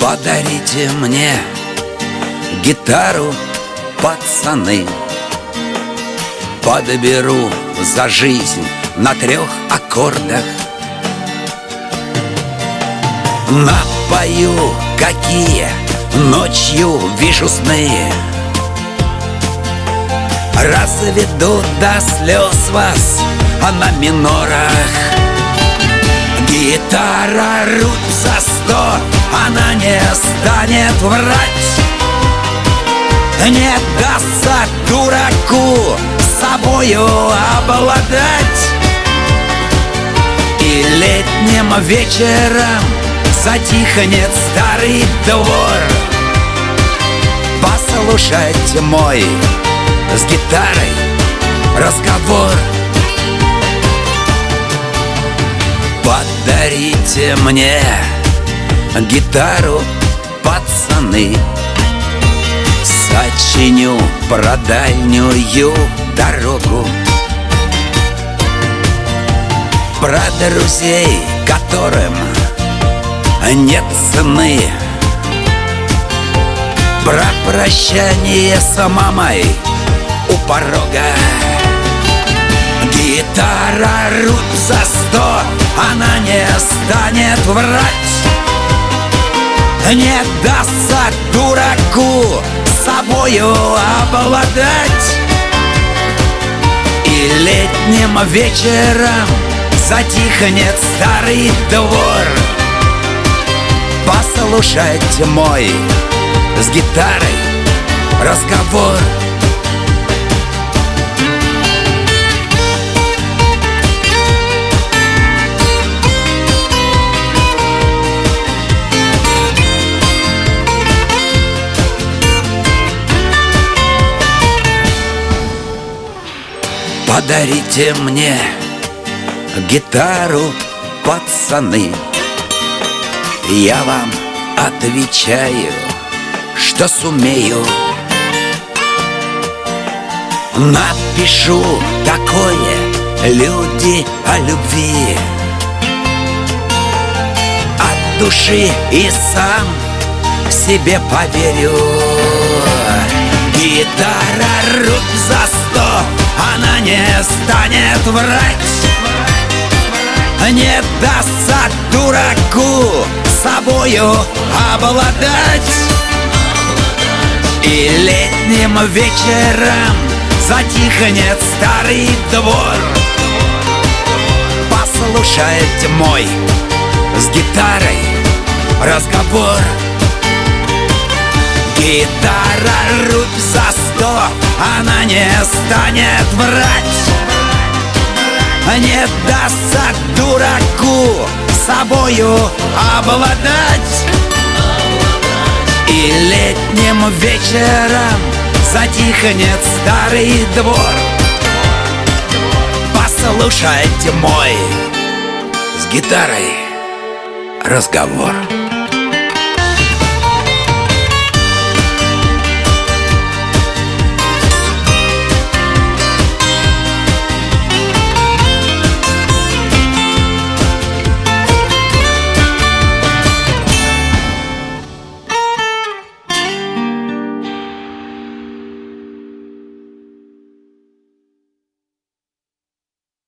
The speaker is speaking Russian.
Подарите мне гитару, пацаны. Подберу за жизнь на 3 аккордах. Напою, какие ночью вижу сны. Разведу до слез вас на минорах. Гитара рубь за 100, она не станет врать. Не дастся дураку собою обладать. И летним вечером затихнет старый двор. Послушайте мой с гитарой разговор. Подарите мне гитару, пацаны. Сочиню про дальнюю дорогу, про друзей, которым нет цены, про прощание с мамой у порога. Гитара рубь за 100, она не станет врать. Не дастся дураку собою обладать. И летним вечером затихнет старый двор. Послушайте мой с гитарой разговор. Подарите мне гитару, пацаны. Я вам отвечаю, что сумею. Напишу такое люди о любви от души и сам себе поверю. Гитара рубь за 100, она не станет врать. Не дастся дураку собою обладать. И летним вечером затихнет старый двор. Послушайте мой с гитарой разговор. Гитара рубь за 100, она не станет врать. Не дастся дураку собою обладать. И летним вечером затихнет старый двор. Послушайте мой с гитарой разговор.